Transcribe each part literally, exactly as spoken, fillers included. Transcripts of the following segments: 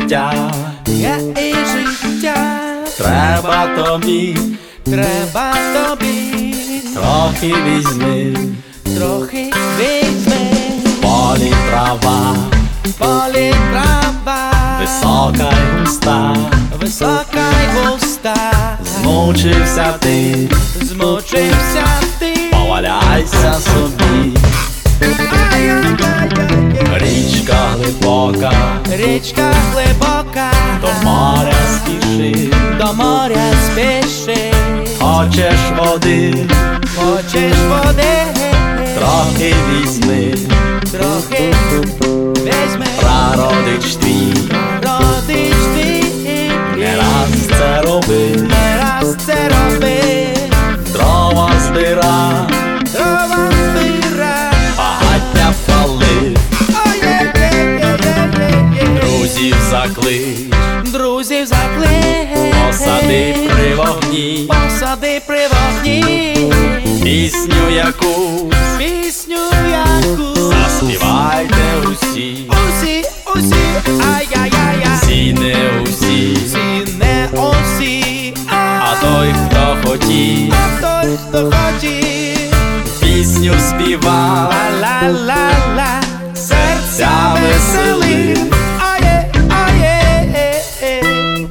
життя, є і життя. Треба тобі, Треба тобі, трохи візьми, трохи візьми. полі трава, Полі трава, висока й густа, висока й густа. Змучився ти, Змучився ти, поваляйся собі. Річка глибока, річка глибока, до моря спіши. до моря спіши. Хочеш води, Хочеш води, трохи візьми, трохи візьми. прародич твій Родич ти, не раз це робив. не раз це робив. Дрова збира, Дрова збира, багаття палив, ой-є-є-є-є-є. друзів заклич, Друзів заклик, посади при вогні, посади при вогні. пісню якусь Пісню яку заспівайте усі, усі, усі, ай-яй-яй-яй. всі не усі, Всі не усі, а той, хто хотів, а той, хто хотів. пісню співав, Ла-ла-ла-ла, серця веселив. веселив. Ає, ає, е, е.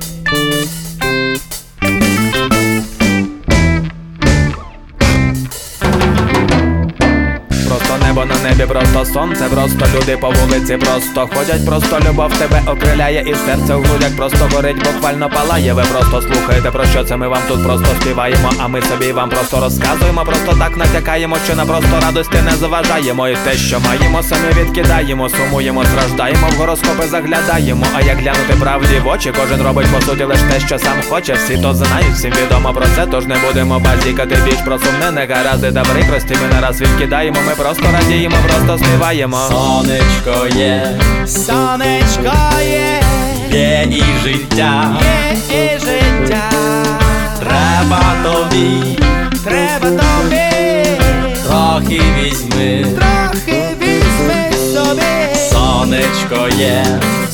Просто небо на небі, просто сонце, просто люди по вулиці просто ходять, просто любов тебе окриляє і серце в грудях просто горить, буквально палає. Ви просто слухаєте, про що це ми вам тут просто співаємо, а ми собі вам просто розказуємо, просто так натякаємо, що на просто радості не заважаємо. І те, що маємо, самі відкидаємо, сумуємо, страждаємо, в гороскопи заглядаємо. А як глянути правді в очі, кожен робить по суті лиш те, що сам хоче. Всі то знають, всім відомо про це, тож не будемо базікати більш про сумне, негаразди та прикрості ми нараз відкидаємо, ми просто радіємо, просто співаємо. Сонечко є, Сонечко є, є і життя, є і життя. треба тобі, Треба тобі, трохи візьми, трохи візьми собі. сонечко є,